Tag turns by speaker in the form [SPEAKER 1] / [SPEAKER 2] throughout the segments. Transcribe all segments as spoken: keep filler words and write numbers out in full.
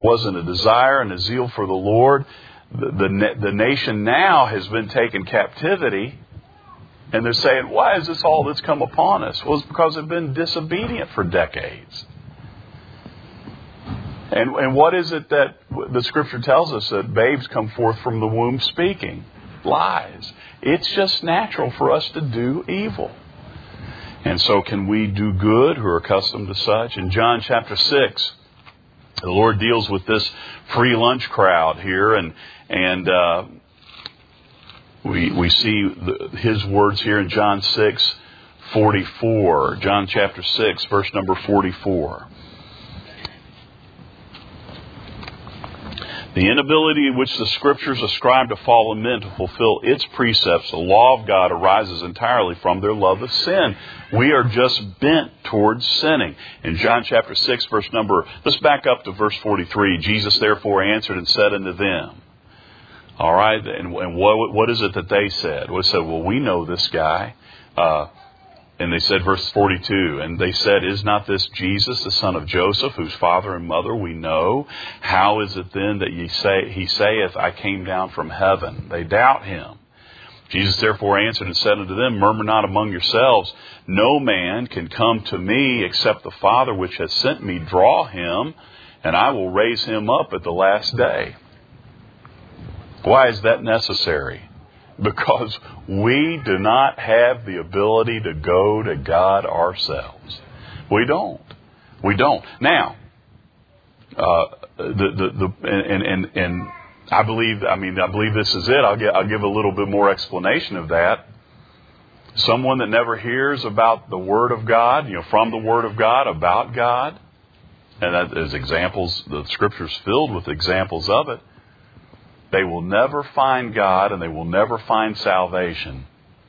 [SPEAKER 1] wasn't a desire and a zeal for the Lord. The, the, the nation now has been taken captivity. And they're saying, why is this all that's come upon us? Well, it's because they've been disobedient for decades. And, and what is it that the Scripture tells us? That babes come forth from the womb speaking lies. It's just natural for us to do evil. And so can we do good who are accustomed to such? In John chapter six, the Lord deals with this free lunch crowd here. And, and uh, we, we see the, His words here in John six forty-four. John chapter six, verse number forty-four. The inability which the Scriptures ascribe to fallen men to fulfill its precepts, the law of God, arises entirely from their love of sin. We are just bent towards sinning. In John chapter six, verse number, let's back up to verse forty-three. Jesus therefore answered and said unto them. All right, and, and what, what is it that they said? Well, they said, well, we know this guy. Uh, And they said, verse forty-two, and they said, is not this Jesus, the son of Joseph, whose father and mother we know? How is it then that ye say, he saith, I came down from heaven? They doubt him. Jesus therefore answered and said unto them, murmur not among yourselves. No man can come to me except the Father which has sent me draw him, and I will raise him up at the last day. Why is that necessary? Because we do not have the ability to go to God ourselves. We don't. We don't. Now, uh, the the the and and and I believe. I mean, I believe this is it. I'll get. I'll give a little bit more explanation of that. Someone that never hears about the Word of God, you know, from the Word of God, about God, and that is examples. The Scripture's filled with examples of it. They will never find God and they will never find salvation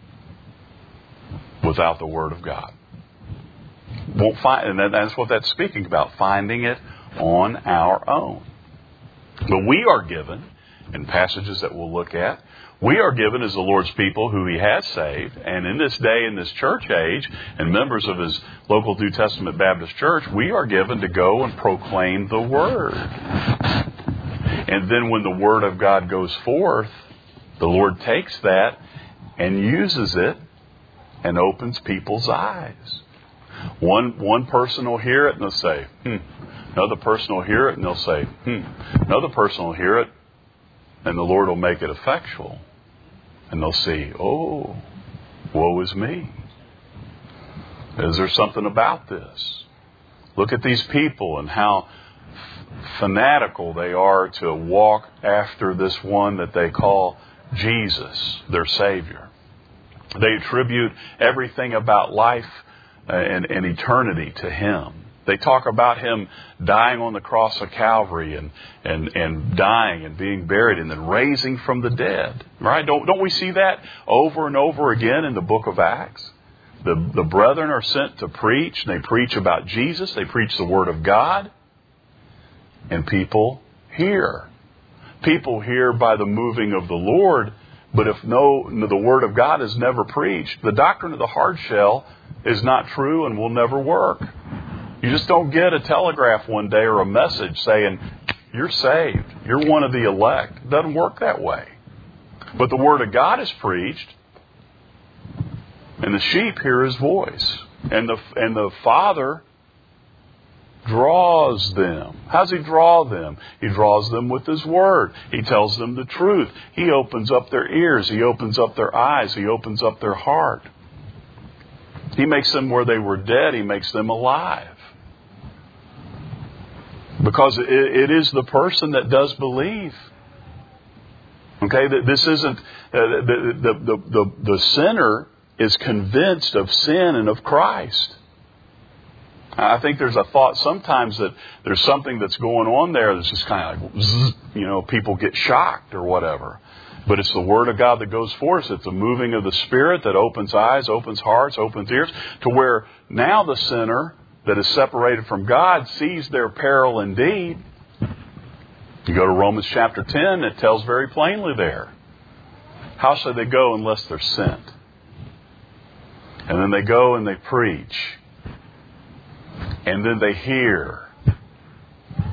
[SPEAKER 1] without the Word of God. Won't find, and that's what that's speaking about, finding it on our own. But we are given, in passages that we'll look at, we are given as the Lord's people who He has saved. And in this day, in this church age, and members of His local New Testament Baptist church, we are given to go and proclaim the Word. And then when the Word of God goes forth, the Lord takes that and uses it and opens people's eyes. One one person will hear it and they'll say, hmm. Another person will hear it and they'll say, hmm. Another person will hear it and the Lord will make it effectual. And they'll see, oh, woe is me. Is there something about this? Look at these people and how fanatical they are to walk after this one that they call Jesus, their Savior. They attribute everything about life and, and eternity to Him. They talk about Him dying on the cross of Calvary and, and, and dying and being buried and then raising from the dead. Right? Don't, don't we see that over and over again in the book of Acts? The, the brethren are sent to preach. They preach about Jesus. They preach the Word of God. And people hear. People hear by the moving of the Lord. But if no, the Word of God is never preached, the doctrine of the hard shell is not true and will never work. You just don't get a telegraph one day or a message saying, you're saved. You're one of the elect. It doesn't work that way. But the Word of God is preached. And the sheep hear His voice. And the, and the Father draws them. How does He draw them? He draws them with His Word. He tells them the truth. He opens up their ears. He opens up their eyes. He opens up their heart. He makes them where they were dead. He makes them alive. Because it, it is the person that does believe. Okay, this isn't, uh, the, the, the, the, the sinner is convinced of sin and of Christ. I think there's a thought sometimes that there's something that's going on there that's just kind of like, zzz, you know, people get shocked or whatever. But it's the Word of God that goes forth. It's the moving of the Spirit that opens eyes, opens hearts, opens ears, to where now the sinner that is separated from God sees their peril indeed. You go to Romans chapter ten, it tells very plainly there. How shall they go unless they're sent? And then they go and they preach. And then they hear.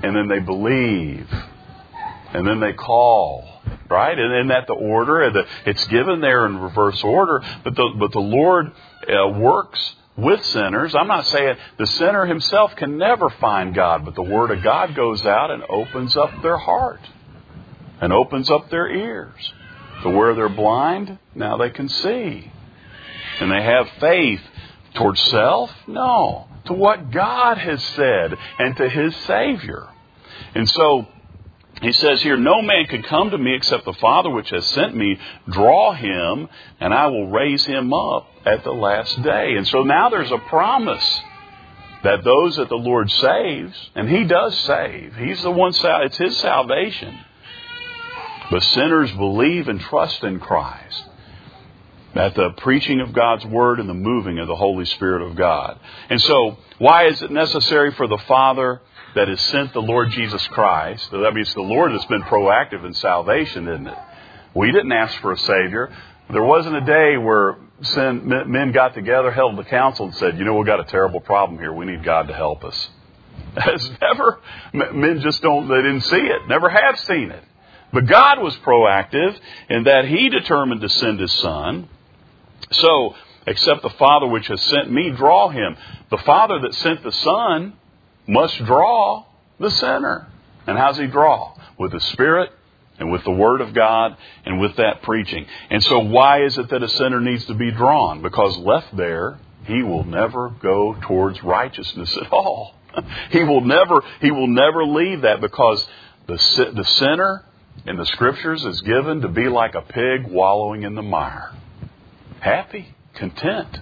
[SPEAKER 1] and then they believe, and then they call. Right? And isn't that the order? It's given there in reverse order. But the, but the Lord uh, works with sinners. I'm not saying the sinner himself can never find God, but the Word of God goes out and opens up their heart and opens up their ears. To where they're blind, now they can see. And they have faith towards self? No. To what God has said and to His Savior. And so, He says here, no man can come to me except the Father which has sent me draw him, and I will raise him up at the last day. And so now there's a promise that those that the Lord saves, and He does save. He's the one, it's His salvation. But sinners believe and trust in Christ. At the preaching of God's Word and the moving of the Holy Spirit of God. And so, why is it necessary for the Father that has sent the Lord Jesus Christ? So that means the Lord has been proactive in salvation, isn't it? We didn't ask for a Savior. There wasn't a day where sin, men got together, held the council, and said, you know, we've got a terrible problem here. We need God to help us. It's never, men just don't, they didn't see it, never have seen it. But God was proactive in that He determined to send His Son. So, except the Father which has sent me, draw him. The Father that sent the Son must draw the sinner. And how's He draw? With the Spirit and with the Word of God and with that preaching. And so why is it that a sinner needs to be drawn? Because left there, he will never go towards righteousness at all. He will never, he will never leave that, because the, the sinner in the Scriptures is given to be like a pig wallowing in the mire. Happy, content,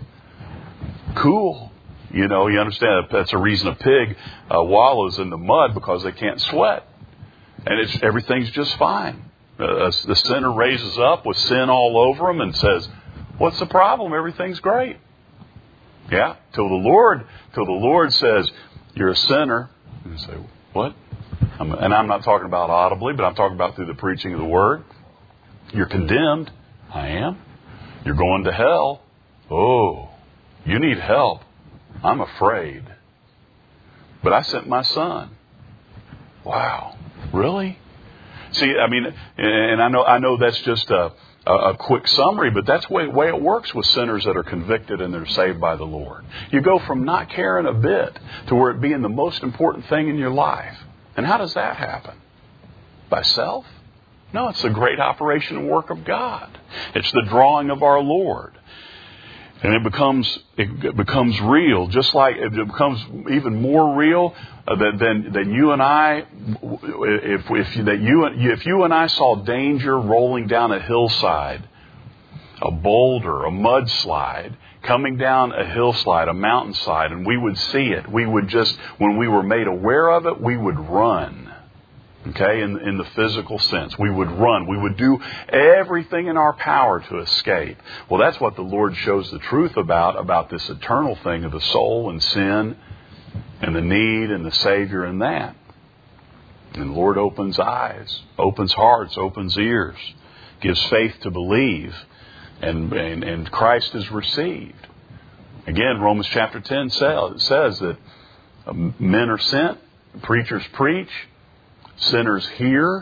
[SPEAKER 1] cool. You know, you understand that's a reason a pig uh, wallows in the mud, because they can't sweat. And it's everything's just fine. Uh, the sinner raises up with sin all over him and says, what's the problem? Everything's great. Yeah, till the Lord, till the Lord says, you're a sinner. And you say, what? I'm, and I'm not talking about audibly, but I'm talking about through the preaching of the Word. You're condemned. I am. You're going to hell. Oh, you need help. I'm afraid. But I sent my Son. Wow. Really? See, I mean, and I know I know that's just a, a quick summary, but that's the way, way it works with sinners that are convicted and they're saved by the Lord. You go from not caring a bit to where it being the most important thing in your life. And how does that happen? By self? No, it's the great operation and work of God. It's the drawing of our Lord. And it becomes it becomes real, just like it becomes even more real than than you and I. If if that you if you and I saw danger rolling down a hillside, a boulder, a mudslide coming down a hillside, a mountainside, and we would see it, we would just, when we were made aware of it, we would run. Okay, in, in the physical sense. We would run. We would do everything in our power to escape. Well, that's what the Lord shows the truth about, about this eternal thing of the soul and sin and the need and the Savior in that. And the Lord opens eyes, opens hearts, opens ears, gives faith to believe, and, and, and Christ is received. Again, Romans chapter ten says, says that men are sent, preachers preach, sinners hear,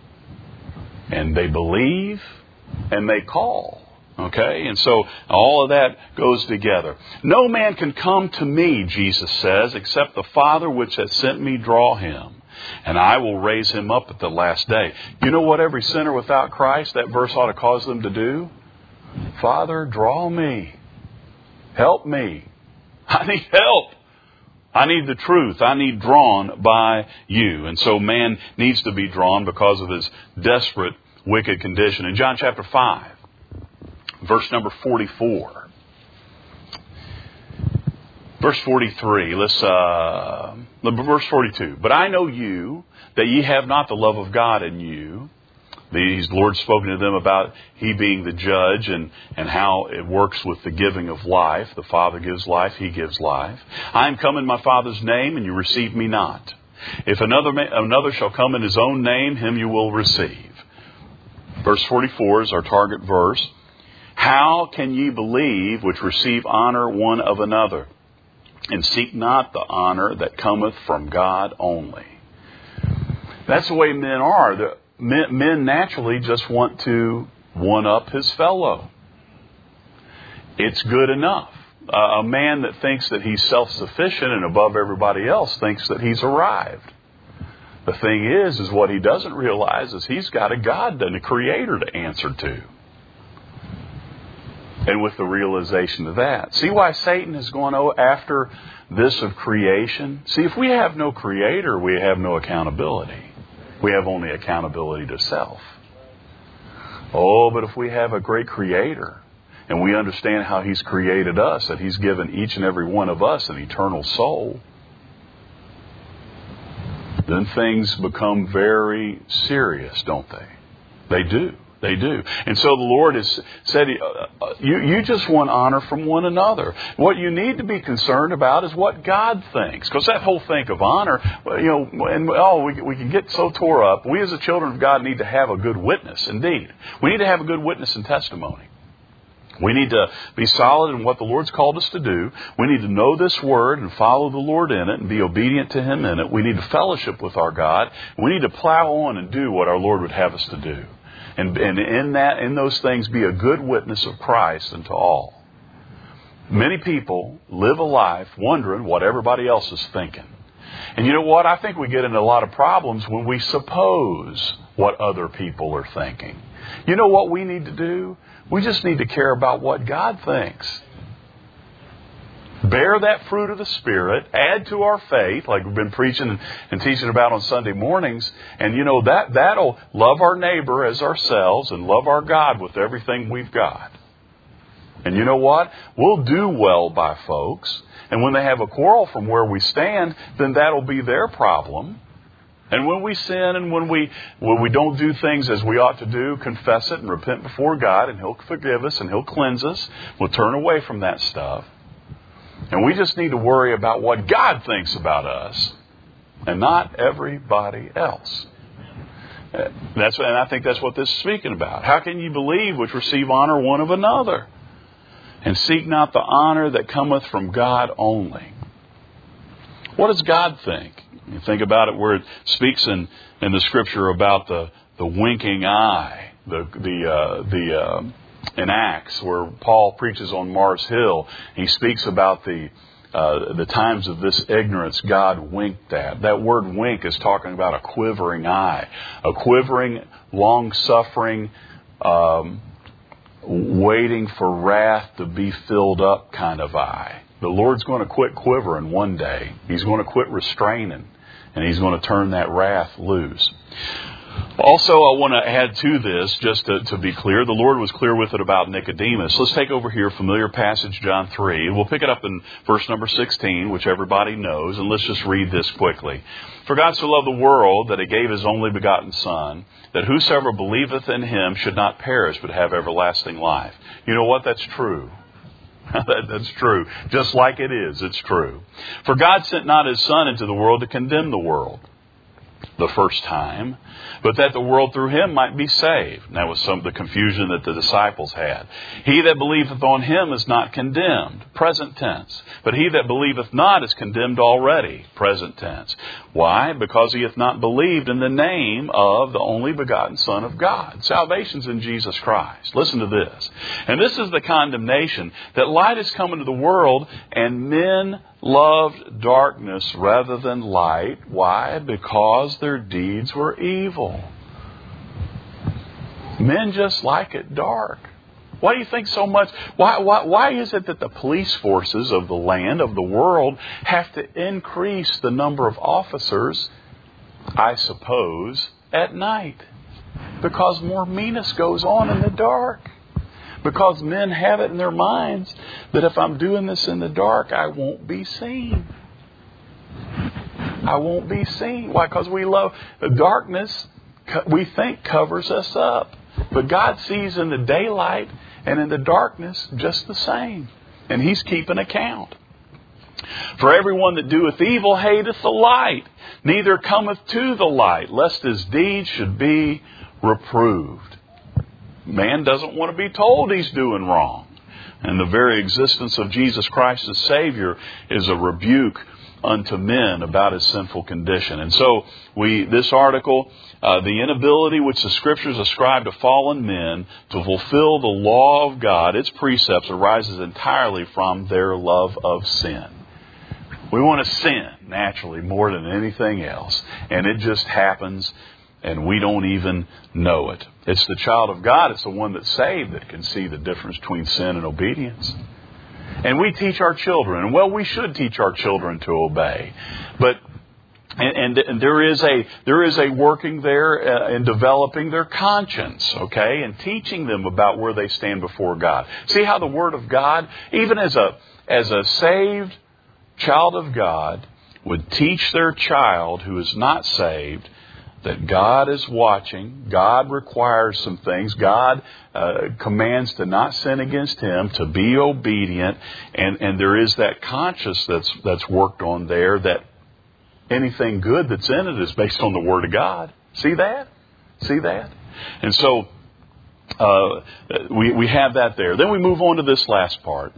[SPEAKER 1] and they believe, and they call. Okay? And so all of that goes together. No man can come to me, Jesus says, except the Father which has sent me draw him, and I will raise him up at the last day. You know what every sinner without Christ, that verse ought to cause them to do? Father, draw me. Help me. I need help. I need the truth. I need drawn by you. And so man needs to be drawn because of his desperate, wicked condition. In John chapter five, verse number forty-four. Verse forty-three, let's, uh, verse forty-two. But I know you, that ye have not the love of God in you. The Lord spoken to them about He being the judge and, and how it works with the giving of life. The Father gives life, He gives life. I am come in my Father's name, and you receive me not. If another another shall come in his own name, him you will receive. Verse forty-four is our target verse. How can ye believe which receive honor one of another, and seek not the honor that cometh from God only? That's the way men are. The, men, men naturally just want to one-up his fellow. It's good enough. Uh, a man that thinks that he's self-sufficient and above everybody else thinks that he's arrived. The thing is, is what he doesn't realize is he's got a God and a Creator to answer to. And with the realization of that, see why Satan is going after this of creation? See, if we have no Creator, we have no accountability. We have only accountability to self. Oh, but if we have a great Creator, and we understand how He's created us, that He's given each and every one of us an eternal soul, then things become very serious, don't they? They do. They do. And so the Lord has said, uh, you, you just want honor from one another. What you need to be concerned about is what God thinks. Because that whole thing of honor, you know, and oh, we, we can get so tore up. We as the children of God need to have a good witness, indeed. We need to have a good witness and testimony. We need to be solid in what the Lord's called us to do. We need to know this Word and follow the Lord in it and be obedient to Him in it. We need to fellowship with our God. We need to plow on and do what our Lord would have us to do. And, and in that, in those things, be a good witness of Christ unto all. Many people live a life wondering what everybody else is thinking. And you know what? I think we get into a lot of problems when we suppose what other people are thinking. You know what we need to do? We just need to care about what God thinks. Bear that fruit of the Spirit, add to our faith, like we've been preaching and, and teaching about on Sunday mornings. And you know, that, that'll love our neighbor as ourselves and love our God with everything we've got. And you know what? We'll do well by folks. And when they have a quarrel from where we stand, then that'll be their problem. And when we sin and when we when we don't do things as we ought to do, confess it and repent before God, and He'll forgive us and He'll cleanse us. We'll turn away from that stuff. And we just need to worry about what God thinks about us and not everybody else. That's and I think that's what this is speaking about. How can you believe which receive honor one of another? And seek not the honor that cometh from God only. What does God think? You think about it where it speaks in, in the Scripture about the, the winking eye, the the uh, the uh, in Acts where Paul preaches on Mars Hill. He speaks about the uh, the times of this ignorance God winked at. That word wink is talking about a quivering eye, a quivering, long-suffering, um, waiting for wrath to be filled up kind of eye. The Lord's going to quit quivering one day. He's going to quit restraining. And He's going to turn that wrath loose. Also, I want to add to this, just to, to be clear, the Lord was clear with it about Nicodemus. Let's take over here, familiar passage, John three. We'll pick it up in verse number sixteen, which everybody knows, and let's just read this quickly. For God so loved the world that He gave His only begotten Son, that whosoever believeth in Him should not perish, but have everlasting life. You know what? That's true. That's true. Just like it is, it's true. For God sent not His Son into the world to condemn the world the first time, but that the world through Him might be saved. And that was some of the confusion that the disciples had. He that believeth on Him is not condemned, present tense. But he that believeth not is condemned already, present tense. Why? Because he hath not believed in the name of the only begotten Son of God. Salvation's in Jesus Christ. Listen to this. And this is the condemnation, that light is come into the world, and men loved darkness rather than light. Why? Because their deeds were evil. Men just like it dark. Why do you think so much? Why, why, why is it that the police forces of the land, of the world, have to increase the number of officers, I suppose, at night? Because more meanness goes on in the dark. Because men have it in their minds that if I'm doing this in the dark, I won't be seen. I won't be seen. Why? Because we love the darkness, we think covers us up. But God sees in the daylight and in the darkness just the same. And He's keeping account. For everyone that doeth evil hateth the light, neither cometh to the light, lest his deeds should be reproved. Man doesn't want to be told he's doing wrong. And the very existence of Jesus Christ as Savior is a rebuke unto men about his sinful condition. And so we, this article, uh, the inability which the Scriptures ascribe to fallen men to fulfill the law of God, its precepts, arises entirely from their love of sin. We want to sin naturally more than anything else. And it just happens and we don't even know it. It's the child of God, it's the one that's saved, that can see the difference between sin and obedience. And we teach our children, and well, we should teach our children to obey. But and, and, and there is a there is a working there uh, in developing their conscience, okay, and teaching them about where they stand before God. See how the Word of God, even as a as a saved child of God, would teach their child who is not saved that God is watching. God requires some things. God uh, commands to not sin against Him, to be obedient, and, and there is that conscience that's that's worked on there, that anything good that's in it is based on the Word of God. See that? See that? And so uh, we we have that there. Then we move on to this last part.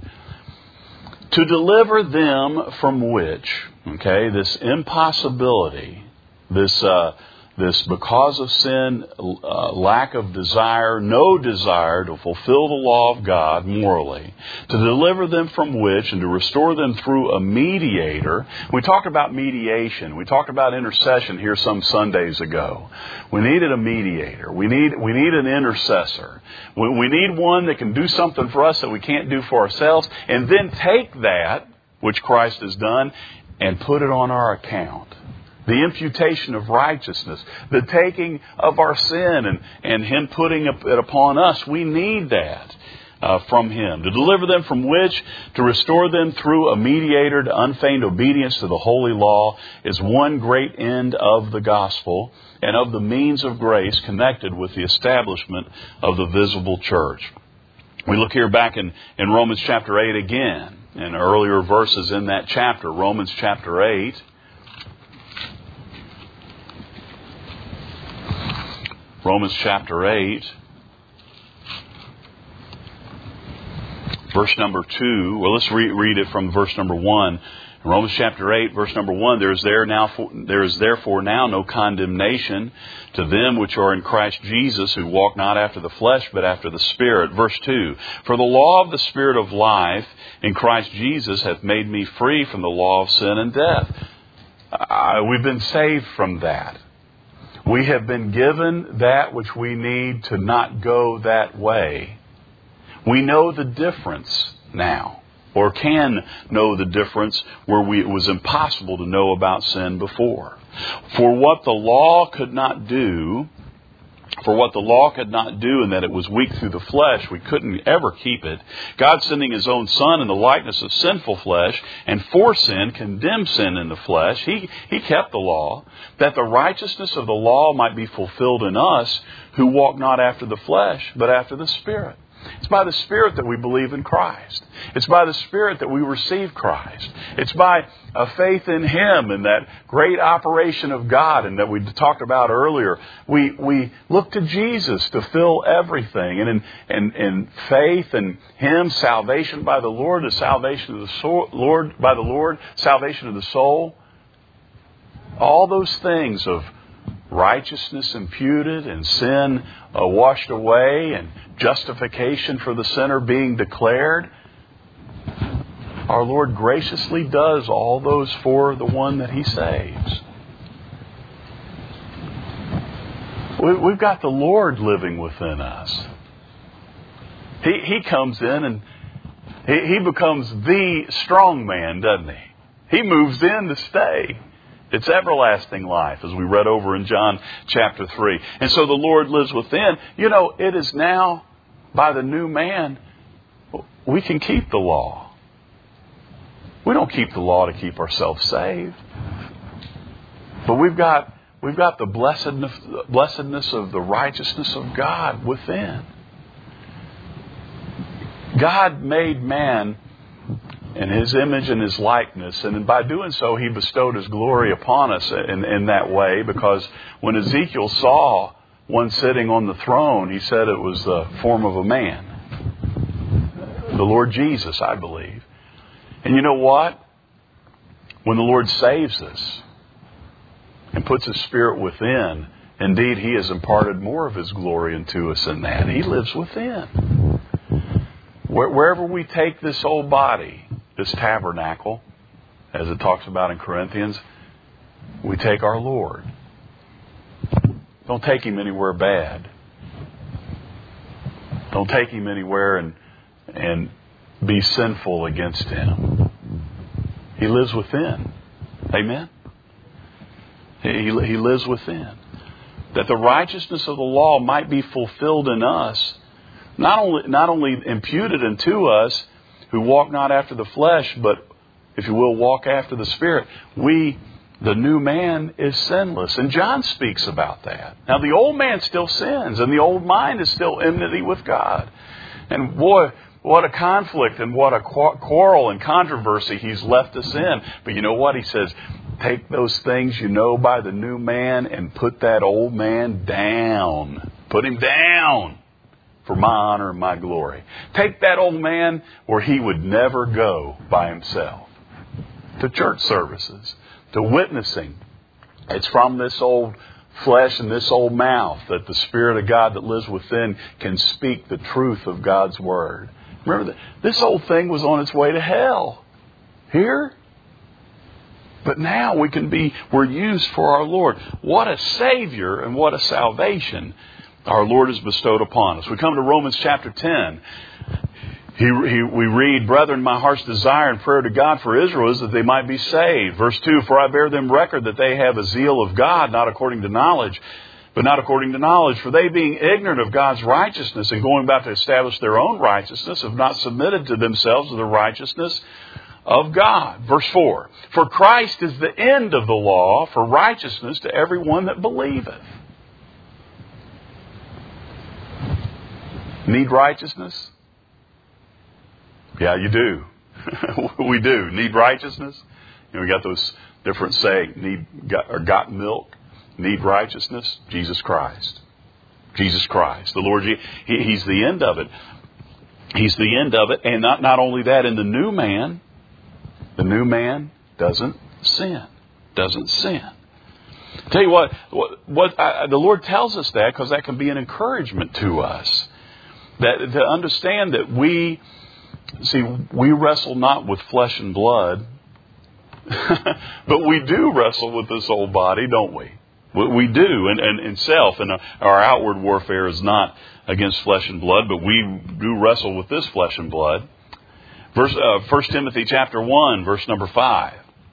[SPEAKER 1] To deliver them from which, okay, this impossibility, this uh, this because of sin, uh, lack of desire, no desire to fulfill the law of God morally, to deliver them from which and to restore them through a mediator. We talked about mediation. We talked about intercession here some Sundays ago. We needed a mediator. We need we need an intercessor. We, we need one that can do something for us that we can't do for ourselves, and then take that which Christ has done and put it on our account. The imputation of righteousness, the taking of our sin and, and Him putting it upon us. We need that uh, from Him. To deliver them from which, to restore them through a mediator to unfeigned obedience to the holy law, is one great end of the gospel and of the means of grace connected with the establishment of the visible church. We look here back in, in Romans chapter eight again, in earlier verses in that chapter, Romans chapter eight. Romans chapter eight, verse number two. Well, let's re- read it from verse number one. In Romans chapter eight, verse number one, there is there now for, there is therefore now no condemnation to them which are in Christ Jesus, who walk not after the flesh, but after the Spirit. Verse two, for the law of the Spirit of life in Christ Jesus hath made me free from the law of sin and death. Uh, we've been saved from that. We have been given that which we need to not go that way. We know the difference now, or can know the difference where we, it was impossible to know about sin before. For what the law could not do, for what the law could not do, in that it was weak through the flesh, we couldn't ever keep it. God, sending His own Son in the likeness of sinful flesh, and for sin condemned sin in the flesh, He, he kept the law, that the righteousness of the law might be fulfilled in us, who walk not after the flesh, but after the Spirit. It's by the Spirit that we believe in Christ. It's by the Spirit that we receive Christ. It's by a faith in Him and that great operation of God, and that we talked about earlier. We we look to Jesus to fill everything. And in, in, in faith in Him, salvation by the Lord, the salvation of the soul, Lord by the Lord, salvation of the soul. All those things of righteousness imputed and sin uh, washed away and justification for the sinner being declared. Our Lord graciously does all those for the one that He saves. We, we've got the Lord living within us. He, he comes in and he, he becomes the strong man, doesn't He? He moves in to stay. It's everlasting life, as we read over in John chapter three. And so the Lord lives within. You know, it is now, by the new man, we can keep the law. We don't keep the law to keep ourselves saved. But we've got we've got the blessedness, blessedness of the righteousness of God within. God made man in His image and His likeness. And by doing so, He bestowed His glory upon us in, in that way. Because when Ezekiel saw one sitting on the throne, he said it was the form of a man. The Lord Jesus, I believe. And you know what? when the Lord saves us and puts His Spirit within, indeed, He has imparted more of His glory into us than that. He lives within. Wherever we take this old body, this tabernacle, as it talks about in Corinthians, we take our Lord. Don't take Him anywhere bad. Don't take Him anywhere and and be sinful against Him. He lives within. Amen? He, he lives within. That the righteousness of the law might be fulfilled in us, not only, not only imputed unto us who walk not after the flesh, but, if you will, walk after the Spirit. We, the new man, is sinless. And John speaks about that. Now, the old man still sins, and the old mind is still enmity with God. And boy, what a conflict and what a quarrel and controversy He's left us in. But you know what? He says, take those things you know by the new man and put that old man down. Put him down for my honor and my glory. Take that old man where he would never go by himself. To church services, to witnessing. It's from this old flesh and this old mouth that the Spirit of God that lives within can speak the truth of God's Word. Remember, that this old thing was on its way to hell. Here. But now we can be, we're used for our Lord. What a Savior and what a salvation our Lord has bestowed upon us. We come to Romans chapter ten. He, he, we read, Brethren, my heart's desire and prayer to God for Israel is that they might be saved. Verse two, For I bear them record that they have a zeal of God, not according to knowledge, but not according to knowledge. For they, being ignorant of God's righteousness and going about to establish their own righteousness, have not submitted to themselves to the righteousness of God. Verse four, For Christ is the end of the law for righteousness to everyone that believeth. Need righteousness? Yeah, you do. We do. Need righteousness? You know, we got those different sayings. Need got, or got milk. Need righteousness? Jesus Christ. Jesus Christ. The Lord, he, He's the end of it. He's the end of it. And not, not only that, in the new man, the new man doesn't sin. Doesn't sin. Tell you what, what, what I, the Lord tells us that because that can be an encouragement to us. That to understand that we, see, we wrestle not with flesh and blood, but we do wrestle with this old body, don't we? We do, and, and, and self, and our outward warfare is not against flesh and blood, but we do wrestle with this flesh and blood. Verse, uh, First Timothy chapter one, verse number five.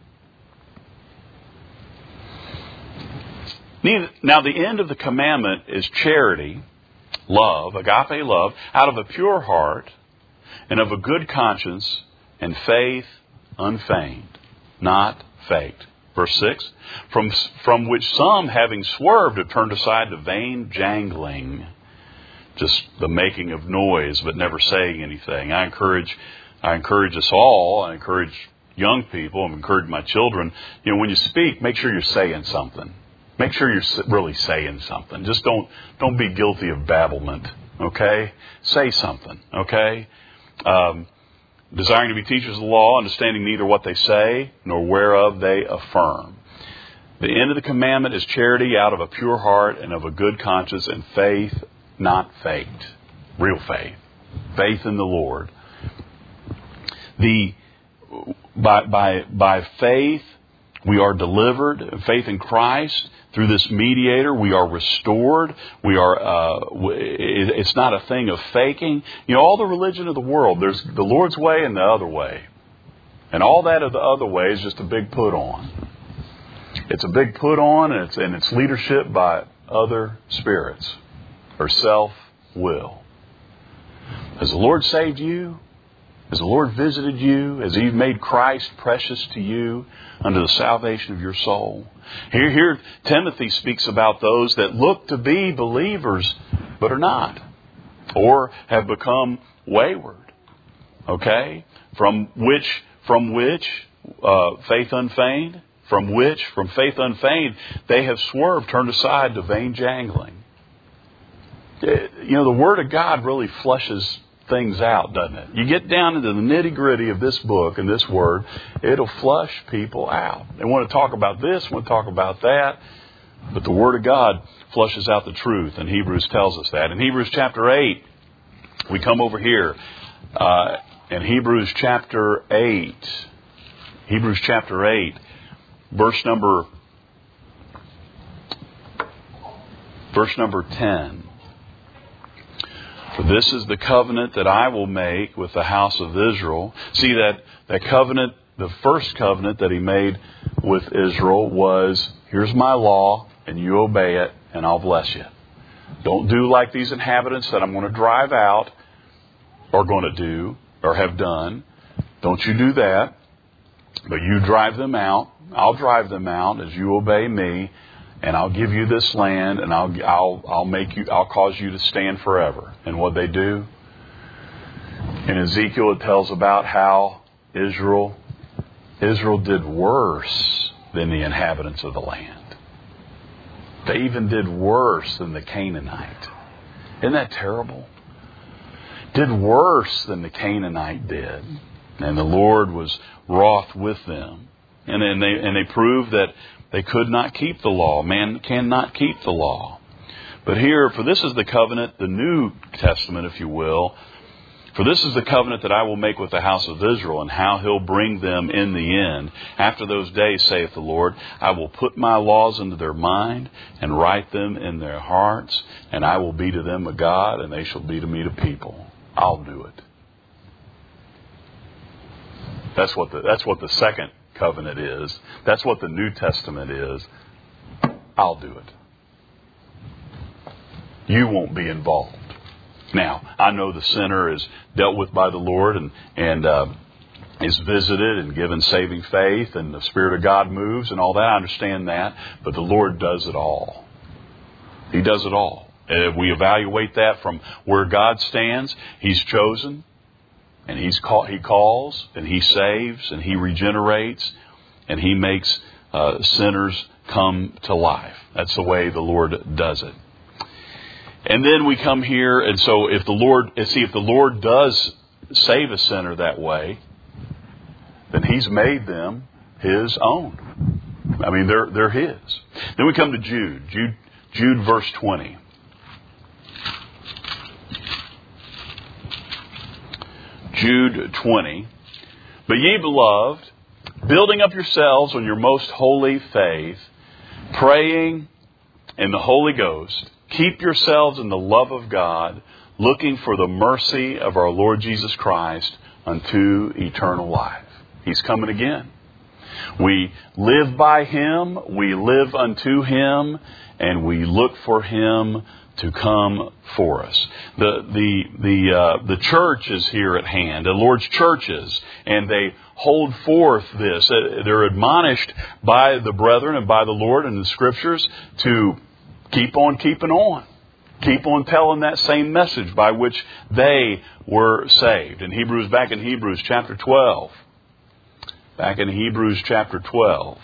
[SPEAKER 1] Now the end of the commandment is charity, love, agape love, out of a pure heart and of a good conscience and faith unfeigned, not faked. Verse six, from, from which some, having swerved, have turned aside to vain jangling, just the making of noise but never saying anything. I encourage, I encourage us all, I encourage young people, I encourage my children, you know, when you speak, make sure you're saying something. Make sure you're really saying something. Just don't don't be guilty of babblement, okay? Say something, okay? Um, desiring to be teachers of the law, understanding neither what they say nor whereof they affirm. The end of the commandment is charity out of a pure heart and of a good conscience and faith, not faked. Real faith. Faith in the Lord. The by by by faith we are delivered. Faith in Christ. Through this mediator, we are restored. We are. Uh, it's not a thing of faking. You know, all the religion of the world, there's the Lord's way and the other way. And all that of the other way is just a big put on. It's a big put on, and it's, and it's leadership by other spirits or self-will. Has the Lord saved you? Has the Lord visited you? Has He made Christ precious to you unto the salvation of your soul? Here, here Timothy speaks about those that look to be believers but are not, or have become wayward. Okay, from which, from which uh, faith unfeigned, from which, from faith unfeigned, they have swerved, turned aside to vain jangling. You know, the Word of God really flushes things out, doesn't it? You get down into the nitty-gritty of this book and this word, it'll flush people out. They want to talk about this, want to talk about that, but the Word of God flushes out the truth, and Hebrews tells us that. In Hebrews chapter eight, we come over here. Uh, in Hebrews chapter eight, Hebrews chapter eight, verse number, verse number ten. For this is the covenant that I will make with the house of Israel. See, that, that covenant, the first covenant that he made with Israel was, here's my law, and you obey it, and I'll bless you. Don't do like these inhabitants that I'm going to drive out, are going to do, or have done. Don't you do that, but you drive them out. I'll drive them out as you obey me, and I'll give you this land, and I'll I'll I'll make you I'll cause you to stand forever. And what they do in Ezekiel, it tells about how Israel Israel did worse than the inhabitants of the land. They even did worse than the Canaanite. Isn't that terrible? Did worse than the Canaanite did, and the Lord was wroth with them, and and they and they proved that they could not keep the law. Man cannot keep the law. But here, for this is the covenant, the New Testament, if you will. For this is the covenant that I will make with the house of Israel, and how he'll bring them in the end. After those days, saith the Lord, I will put my laws into their mind, and write them in their hearts, and I will be to them a God, and they shall be to me a people. I'll do it. That's what the, that's what the second covenant is. That's what the New Testament is. I'll do it. You won't be involved. Now, I know the sinner is dealt with by the Lord and, and uh, is visited and given saving faith, and the Spirit of God moves and all that. I understand that. But the Lord does it all. He does it all. If we evaluate that from where God stands, He's chosen, and He's call, He calls, and He saves, and He regenerates, and He makes uh, sinners come to life. That's the way the Lord does it. And then we come here, and so if the Lord, see, if the Lord does save a sinner that way, then He's made them His own. I mean, they're they're His. Then we come to Jude, Jude, Jude, verse twenty. Jude twenty. But ye beloved, building up yourselves on your most holy faith, praying in the Holy Ghost, keep yourselves in the love of God, looking for the mercy of our Lord Jesus Christ unto eternal life. He's coming again. We live by Him, we live unto Him, and we look for Him to come for us. The the the uh, the church is here at hand. The Lord's churches, and they hold forth this. They're admonished by the brethren and by the Lord in the Scriptures to keep on keeping on. Keep on telling that same message by which they were saved. In Hebrews, back in Hebrews chapter twelve. Back in Hebrews chapter twelve.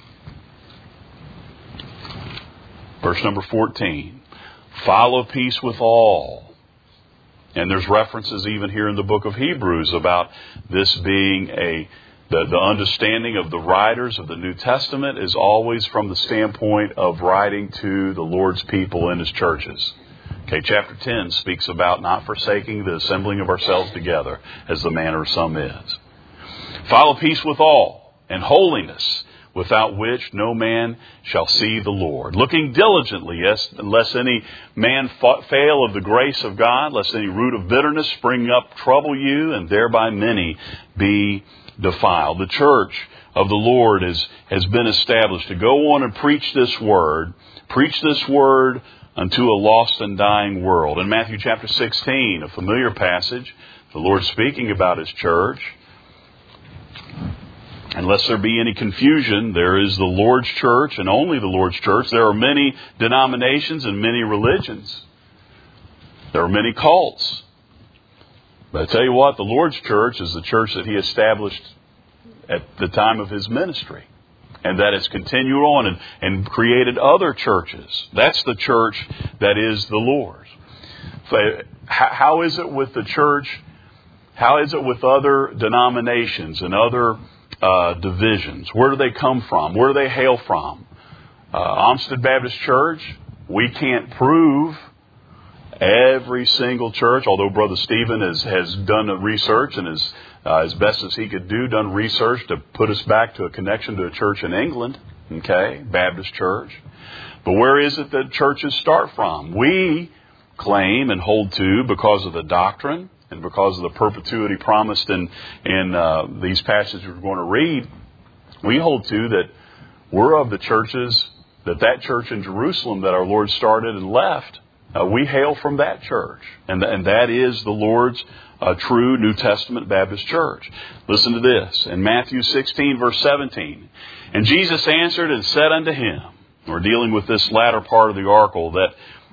[SPEAKER 1] Verse number fourteen. Follow peace with all. And there's references even here in the book of Hebrews about this being a, the, the understanding of the writers of the New Testament is always from the standpoint of writing to the Lord's people in His churches. Okay, chapter ten speaks about not forsaking the assembling of ourselves together, as the manner of some is. Follow peace with all, and holiness, without which no man shall see the Lord. Looking diligently, lest any man fail of the grace of God, lest any root of bitterness spring up, trouble you, and thereby many be defiled. The church of the Lord is, has been established to go on and preach this word, preach this word unto a lost and dying world. In Matthew chapter sixteen, a familiar passage, the Lord speaking about His church. Unless there be any confusion, there is the Lord's church and only the Lord's church. There are many denominations and many religions. There are many cults. But I tell you what, the Lord's church is the church that He established at the time of His ministry. And that has continued on and, and created other churches. That's the church that is the Lord's. how, how is it with the church? How is it with other denominations and other uh, divisions? Where do they come from? Where do they hail from? Uh, Olmsted Baptist Church, we can't prove every single church, although Brother Stephen has, has done the research and has, uh, as best as he could do, done research to put us back to a connection to a church in England, okay, Baptist Church. But where is it that churches start from? We claim and hold to, because of the doctrine and because of the perpetuity promised in, in uh, these passages we're going to read, we hold to that we're of the churches, that that church in Jerusalem that our Lord started and left, uh, we hail from that church. And, and that is the Lord's uh, true New Testament Baptist church. Listen to this. In Matthew sixteen, verse seventeen, and Jesus answered and said unto him, we're dealing with this latter part of the article, that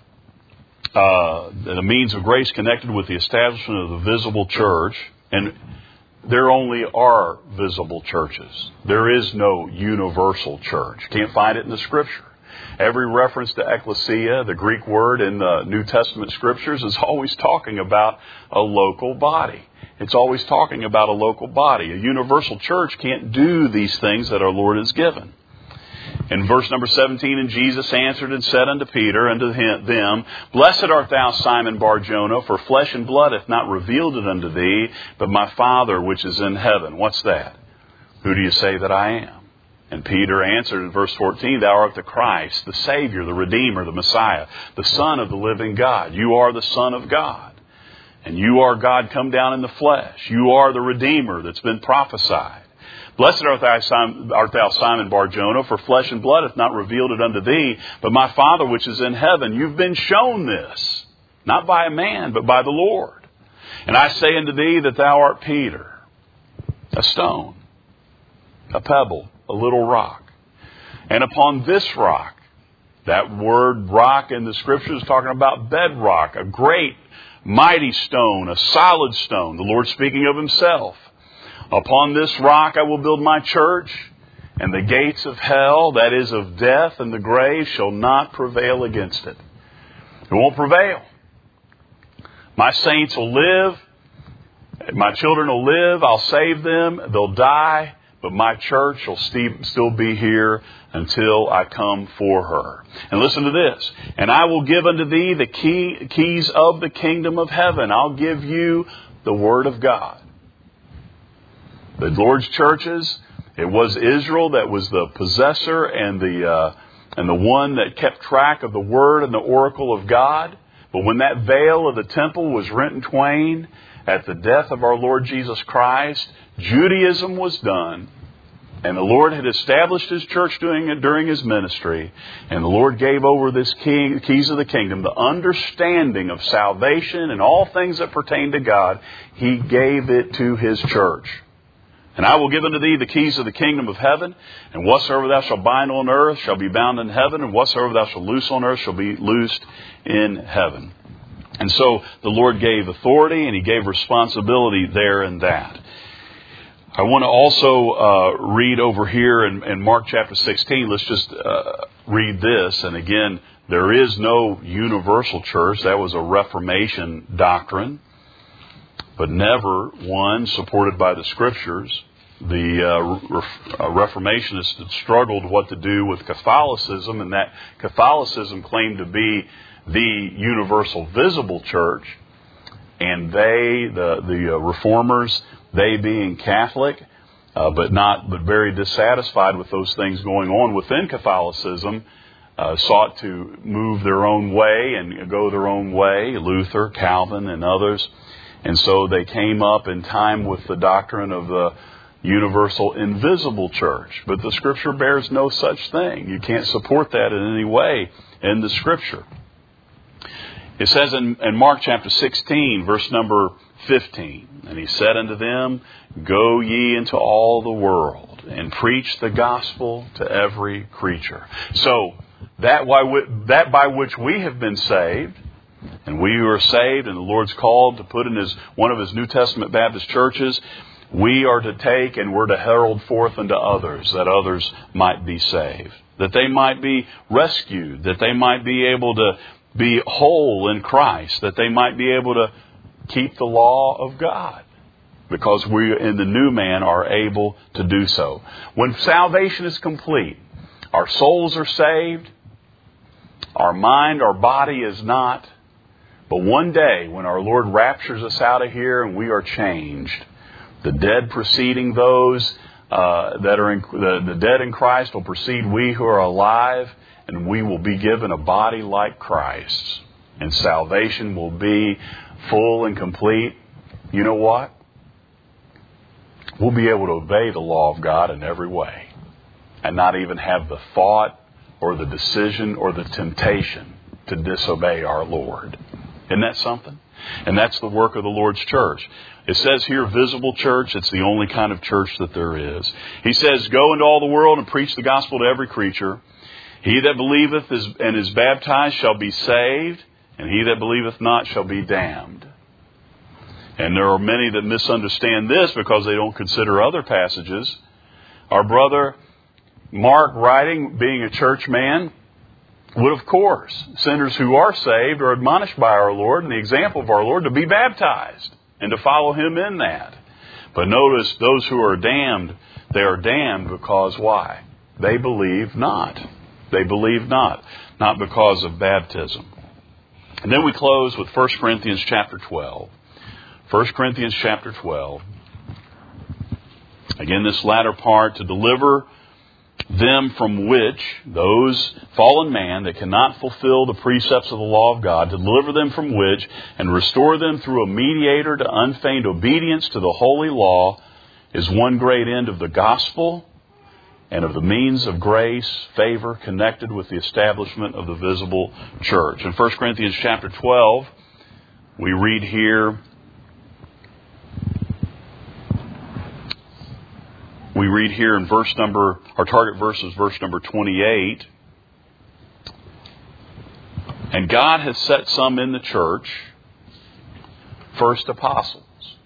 [SPEAKER 1] Uh, the means of grace connected with the establishment of the visible church, and there only are visible churches. There is no universal church. You can't find it in the Scripture. Every reference to ecclesia, the Greek word in the New Testament Scriptures, is always talking about a local body. It's always talking about a local body. A universal church can't do these things that our Lord has given. In verse number seventeen, and Jesus answered and said unto Peter, unto them, Blessed art thou, Simon Bar-Jonah, for flesh and blood hath not revealed it unto thee, but my Father which is in heaven. What's that? Who do you say that I am? And Peter answered in verse fourteen, Thou art the Christ, the Savior, the Redeemer, the Messiah, the Son of the living God. You are the Son of God. And you are God come down in the flesh. You are the Redeemer that's been prophesied. Blessed art thou, Simon, art thou, Simon Bar-Jonah, for flesh and blood hath not revealed it unto thee, but my Father which is in heaven. You've been shown this, not by a man, but by the Lord. And I say unto thee that thou art Peter, a stone, a pebble, a little rock. And upon this rock, that word rock in the Scriptures is talking about bedrock, a great, mighty stone, a solid stone. The Lord speaking of Himself. Upon this rock I will build my church, and the gates of hell, that is of death and the grave, shall not prevail against it. It won't prevail. My saints will live. My children will live. I'll save them. They'll die. But my church will still be here until I come for her. And listen to this. And I will give unto thee the key, keys of the kingdom of heaven. I'll give you the Word of God. The Lord's churches, it was Israel that was the possessor and the uh, and the one that kept track of the Word and the oracle of God. But when that veil of the temple was rent in twain at the death of our Lord Jesus Christ, Judaism was done. And the Lord had established His church doing it during His ministry. And the Lord gave over this key, keys of the kingdom, the understanding of salvation and all things that pertain to God. He gave it to His church. And I will give unto thee the keys of the kingdom of heaven, and whatsoever thou shalt bind on earth shall be bound in heaven, and whatsoever thou shalt loose on earth shall be loosed in heaven. And so the Lord gave authority, and He gave responsibility there in that. I want to also uh, read over here in, in Mark chapter sixteen. Let's just uh, read this. And again, there is no universal church. That was a Reformation doctrine, but never one supported by the Scriptures. The uh, uh, Reformationists had struggled what to do with Catholicism, and that Catholicism claimed to be the universal visible church. And they, the the uh, Reformers, they being Catholic, uh, but not but very dissatisfied with those things going on within Catholicism, uh, sought to move their own way and go their own way. Luther, Calvin, and others. And so they came up in time with the doctrine of the universal invisible church. But the Scripture bears no such thing. You can't support that in any way in the Scripture. It says in, in Mark chapter sixteen, verse number fifteen, and He said unto them, Go ye into all the world, and preach the gospel to every creature. So, that, why, that by which we have been saved, and we who are saved, and the Lord's called to put in His one of His New Testament Baptist churches, we are to take and we're to herald forth unto others, that others might be saved, that they might be rescued, that they might be able to be whole in Christ, that they might be able to keep the law of God, because we in the new man are able to do so. When salvation is complete, our souls are saved, our mind, our body is not. But one day, when our Lord raptures us out of here and we are changed, the dead preceding those uh, that are in, the, the dead in Christ will precede we who are alive, and we will be given a body like Christ's. And salvation will be full and complete. You know what? We'll be able to obey the law of God in every way and not even have the thought or the decision or the temptation to disobey our Lord. Isn't that something? And that's the work of the Lord's church. It says here, visible church. It's the only kind of church that there is. He says, go into all the world and preach the gospel to every creature. He that believeth is, and is baptized shall be saved, and he that believeth not shall be damned. And there are many that misunderstand this because they don't consider other passages. Our brother Mark, writing, being a church man, would, of course, sinners who are saved are admonished by our Lord and the example of our Lord to be baptized and to follow Him in that. But notice, those who are damned, they are damned because why? They believe not. They believe not. Not because of baptism. And then we close with First Corinthians chapter twelve. First Corinthians chapter twelve. Again, this latter part, to deliver them from which, those fallen man that cannot fulfill the precepts of the law of God, to deliver them from which, and restore them through a mediator to unfeigned obedience to the holy law, is one great end of the gospel and of the means of grace, favor connected with the establishment of the visible church. In First Corinthians chapter twelve, we read here, We read here in verse number, our target verse is verse number twenty-eight. And God has set some in the church, first apostles.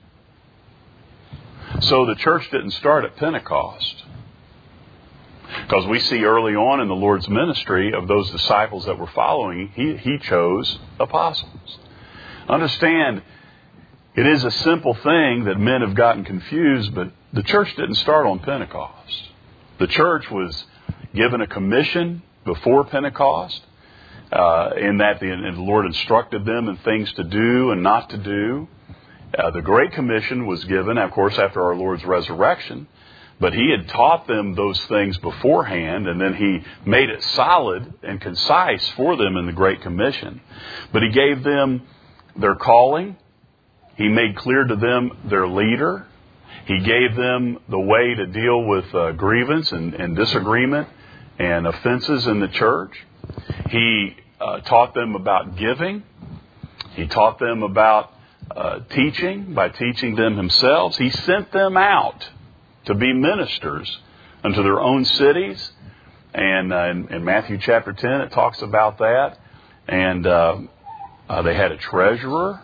[SPEAKER 1] So the church didn't start at Pentecost. Because we see early on in the Lord's ministry of those disciples that were following, He, he chose apostles. Understand, it is a simple thing that men have gotten confused, but the church didn't start on Pentecost. The church was given a commission before Pentecost, uh, in that the, and the Lord instructed them in things to do and not to do. Uh, the Great Commission was given, of course, after our Lord's resurrection, but He had taught them those things beforehand, and then He made it solid and concise for them in the Great Commission. But He gave them their calling. He made clear to them their leader. He gave them the way to deal with uh, grievance and, and disagreement and offenses in the church. He uh, taught them about giving. He taught them about uh, teaching by teaching them Himself. He sent them out to be ministers unto their own cities. And uh, in, in Matthew chapter ten, it talks about that. And uh, uh, they had a treasurer.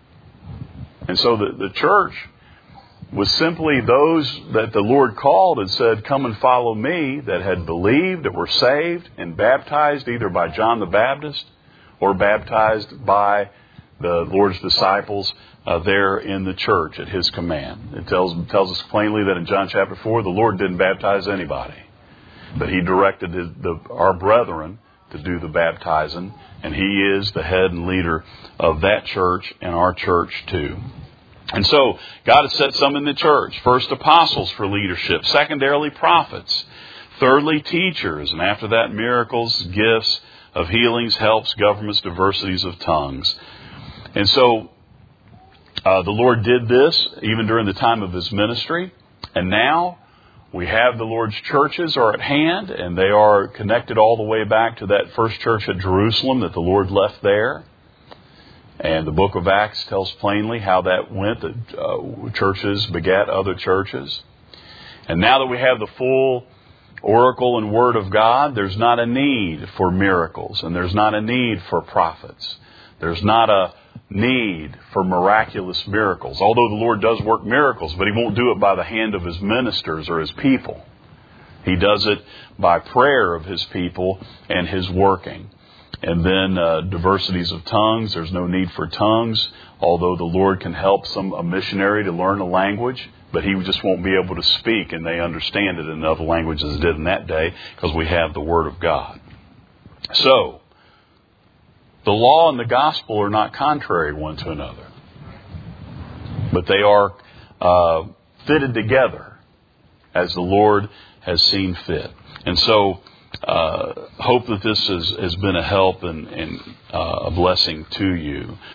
[SPEAKER 1] And so the, the church was simply those that the Lord called and said, come and follow me, that had believed, that were saved and baptized either by John the Baptist or baptized by the Lord's disciples uh, there in the church at His command. It tells, tells us plainly that in John chapter four, the Lord didn't baptize anybody, but He directed his, the, our brethren to do the baptizing, and He is the head and leader of that church and our church too. And so, God has set some in the church. First, apostles for leadership. Secondarily, prophets. Thirdly, teachers. And after that, miracles, gifts of healings, helps, governments, diversities of tongues. And so, uh, the Lord did this even during the time of His ministry. And now, we have the Lord's churches are at hand, and they are connected all the way back to that first church at Jerusalem that the Lord left there. And the book of Acts tells plainly how that went, that uh, churches begat other churches. And now that we have the full oracle and word of God, there's not a need for miracles, and there's not a need for prophets. There's not a need for miraculous miracles, although the Lord does work miracles, but He won't do it by the hand of His ministers or His people. He does it by prayer of His people and His working. And then uh, diversities of tongues. There's no need for tongues, although the Lord can help some a missionary to learn a language, but he just won't be able to speak, and they understand it in other languages as did in that day, because we have the Word of God. So, the law and the gospel are not contrary one to another, but they are uh, fitted together as the Lord has seen fit. And so, uh, hope that this has, has been a help and, and uh, a blessing to you.